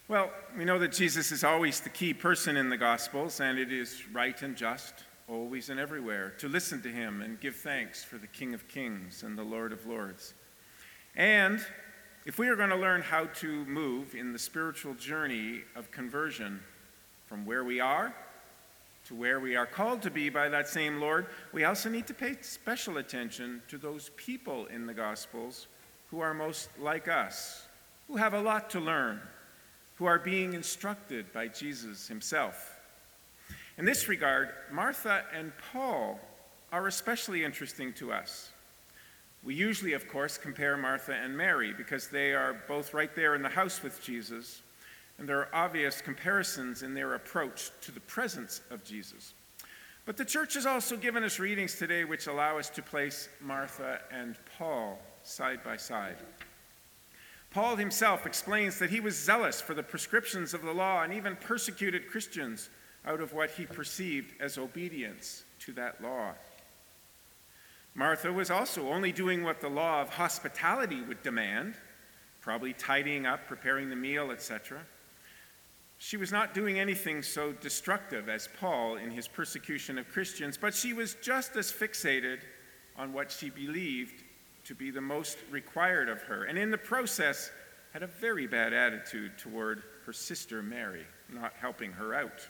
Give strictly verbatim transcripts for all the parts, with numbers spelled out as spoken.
Well, we know that Jesus is always the key person in the Gospels, and it is right and just, always and everywhere, to listen to him and give thanks for the King of Kings and the Lord of Lords. And if we are going to learn how to move in the spiritual journey of conversion from where we are to where we are called to be by that same Lord, we also need to pay special attention to those people in the Gospels who are most like us, who have a lot to learn, who are being instructed by Jesus himself. In this regard, Martha and Paul are especially interesting to us. We usually, of course, compare Martha and Mary because they are both right there in the house with Jesus, and there are obvious comparisons in their approach to the presence of Jesus. But the church has also given us readings today which allow us to place Martha and Paul side by side. Paul himself explains that he was zealous for the prescriptions of the law and even persecuted Christians out of what he perceived as obedience to that law. Martha was also only doing what the law of hospitality would demand, probably tidying up, preparing the meal, et cetera. She was not doing anything so destructive as Paul in his persecution of Christians, but she was just as fixated on what she believed to be the most required of her, and in the process had a very bad attitude toward her sister Mary, not helping her out.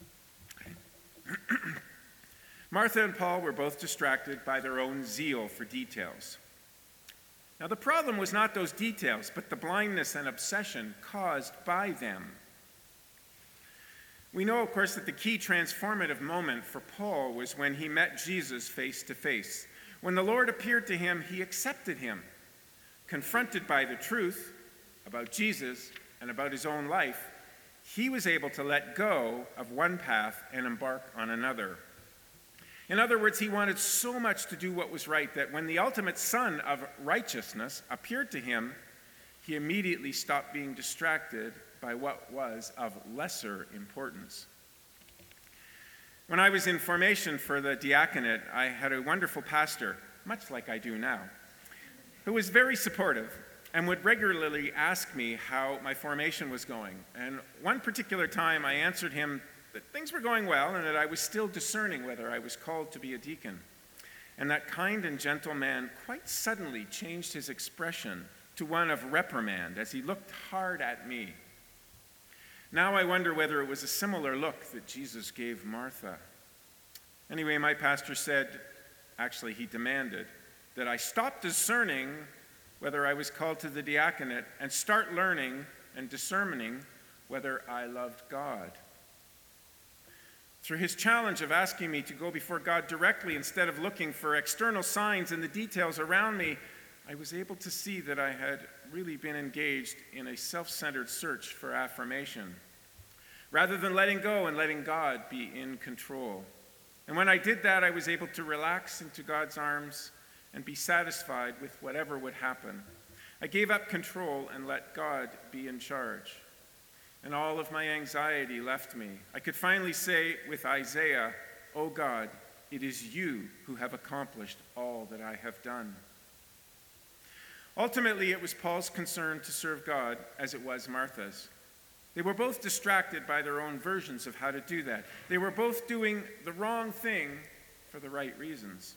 Martha and Paul were both distracted by their own zeal for details. Now, the problem was not those details, but the blindness and obsession caused by them. We know, of course, that the key transformative moment for Paul was when he met Jesus face to face. When the Lord appeared to him, he accepted him. Confronted by the truth about Jesus and about his own life, he was able to let go of one path and embark on another. In other words, he wanted so much to do what was right that when the ultimate Son of righteousness appeared to him, he immediately stopped being distracted by what was of lesser importance. When I was in formation for the diaconate, I had a wonderful pastor, much like I do now, who was very supportive and would regularly ask me how my formation was going. And one particular time I answered him that things were going well and that I was still discerning whether I was called to be a deacon. And that kind and gentle man quite suddenly changed his expression to one of reprimand as he looked hard at me. Now I wonder whether it was a similar look that Jesus gave Martha. Anyway, my pastor said, actually he demanded, that I stop discerning whether I was called to the diaconate and start learning and discerning whether I loved God. Through his challenge of asking me to go before God directly instead of looking for external signs and the details around me, I was able to see that I had really been engaged in a self-centered search for affirmation, rather than letting go and letting God be in control. And when I did that, I was able to relax into God's arms and be satisfied with whatever would happen. I gave up control and let God be in charge. And all of my anxiety left me. I could finally say with Isaiah, "O God, it is you who have accomplished all that I have done." Ultimately, it was Paul's concern to serve God as it was Martha's. They were both distracted by their own versions of how to do that. They were both doing the wrong thing for the right reasons.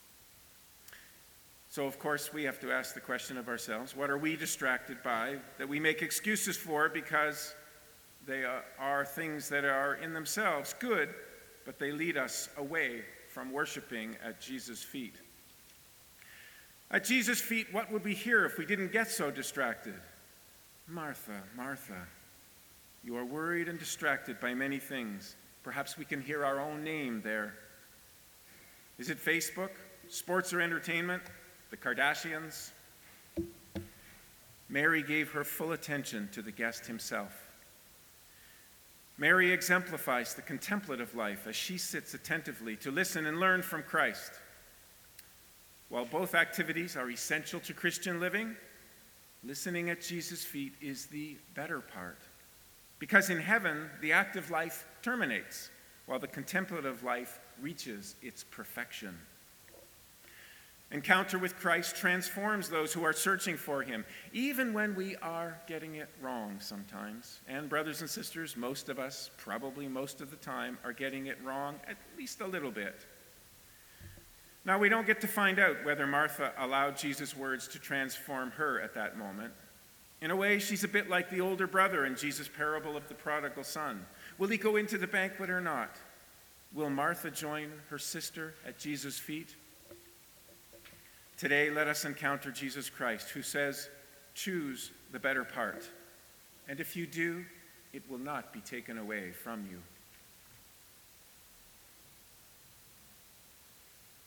So, of course, we have to ask the question of ourselves, what are we distracted by that we make excuses for because they are things that are in themselves good, but they lead us away from worshiping at Jesus' feet? At Jesus' feet, what would we hear if we didn't get so distracted? Martha, Martha, you are worried and distracted by many things. Perhaps we can hear our own name there. Is it Facebook, sports or entertainment, the Kardashians? Mary gave her full attention to the guest himself. Mary exemplifies the contemplative life as she sits attentively to listen and learn from Christ. While both activities are essential to Christian living, listening at Jesus' feet is the better part. Because in heaven, the active life terminates, while the contemplative life reaches its perfection. Encounter with Christ transforms those who are searching for him, even when we are getting it wrong sometimes. And brothers and sisters, most of us, probably most of the time, are getting it wrong at least a little bit. Now, we don't get to find out whether Martha allowed Jesus' words to transform her at that moment. In a way, she's a bit like the older brother in Jesus' parable of the prodigal son. Will he go into the banquet or not? Will Martha join her sister at Jesus' feet? Today, let us encounter Jesus Christ, who says, choose the better part. And if you do, it will not be taken away from you.